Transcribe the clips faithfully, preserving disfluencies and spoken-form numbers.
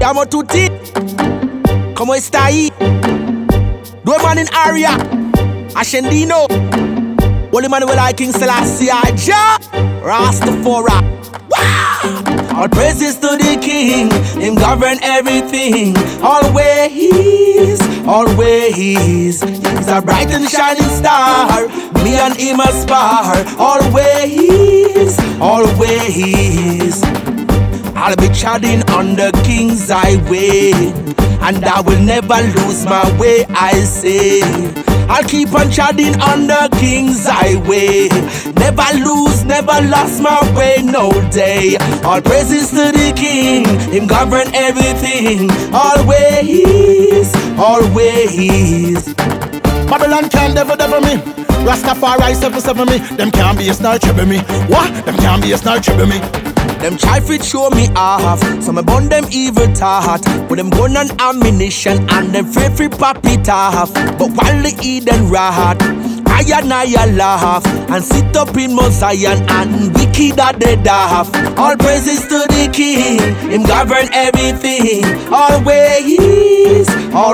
Siamo tutti. Come stai? Due mani in aria. Ascendino. Holy man will like King Selassie Jah Rastafari. All praises to the King, Him govern everything. Always, always. He's a bright and shining star. Me and Him aspire. Always, always. I'll be treading on the King's highway, and I will never lose my way, I say. I'll keep on treading on the King's highway. Never lose, never lost my way, no day. All praises to the King, Him govern everything. Always, always. Babylon can't never, never me. Rastafari seven seven me. Them can't be a snarl trouble me. What? Them can't be a snarl trouble me. Them try to show me off, so me burn them evil thought. With them gun and ammunition and them free free pop it off. But while the Eden rat, I and I laugh and sit up in Mount Zion and wicked at the daft. All praises to the King, Him govern everything. Always,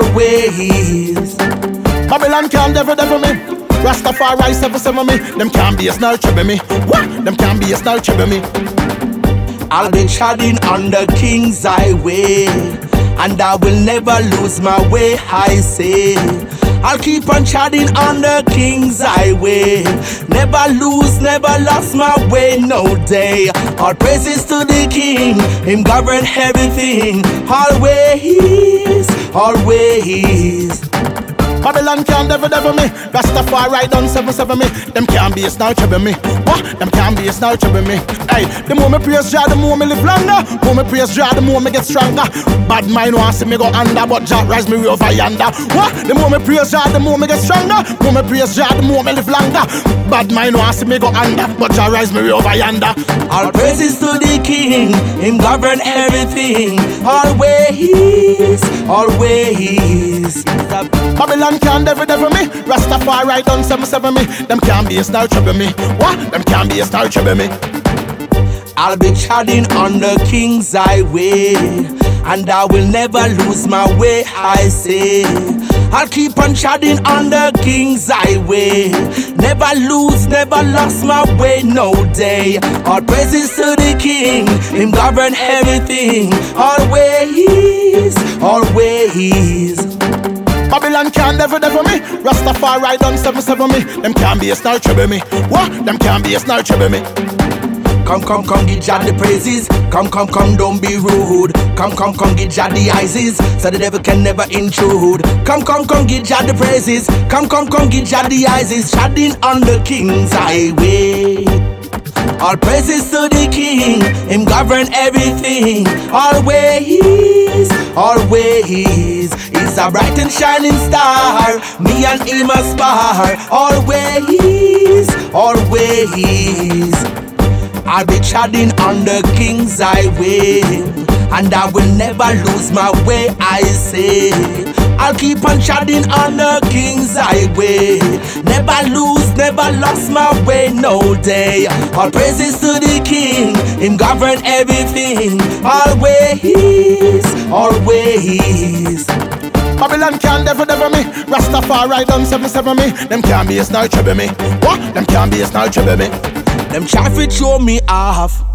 always. Babylon can't never, never me. Rastafari seven seven me. Them can't be a snarl trouble me. What? Them can't be a snarl trouble me. I'll be treading on the King's highway, and I will never lose my way, I say. I'll keep on treading on the King's highway. Never lose, never lost my way, no day. All praises to the King, Him govern everything. Always, always. Babylon can't never, never me. Rastafari done seven seven me. Them can't be a snarl trouble me. What? Them can't be a snarl trouble me. Hey, the more me praise Jah, the more me live longer. The more me praise Jah, the more me get stronger. Bad mind want see me go under, but Jah rise me over yonder. What? The more me praise Jah, the more me get stronger. The more me praise Jah, the more me live longer. Bad mind want see me go under, but Jah rise me over yonder. All praises to the King, Him govern everything. Always, always. Babylon can't never, never me. Rastafari done seven seven me. Them can't be a snarl trouble me. What? Them can't be a snarl trouble me. I'll be treading on the King's highway, and I will never lose my way, I say. I'll keep on treading on the King's highway. Never lose, never lost my way, no day. All praises to the King, Him govern everything. Always, always. Babylon can't never, never me. Rastafari done seven seven me. Them can't be a snarl trouble me. What? Them can't be a snarl trouble me. Come, come, come, give Jah the praises. Come, come, come, don't be rude. Come, come, come, give Jah the eyes, so the devil can never intrude. Come, come, come, give Jah the praises. Come, come, come, give Jah the eyes, treading on the King's highway. All praises to the King, Him govern everything. Always, always. He's a bright and shining star. Me and Him aspire. Always, always. I'll be treading on the King's highway, and I will never lose my way, I say. I'll keep on treading on the King's highway. Never lose, never lost my way, no day. All praises to the King, Him govern everything. Always, always. Babylon can't never, never me. Rastafari done seven seven me. Them can't be a snarl trouble me. What? Them can't be a snarl trouble me. Them try to throw me off,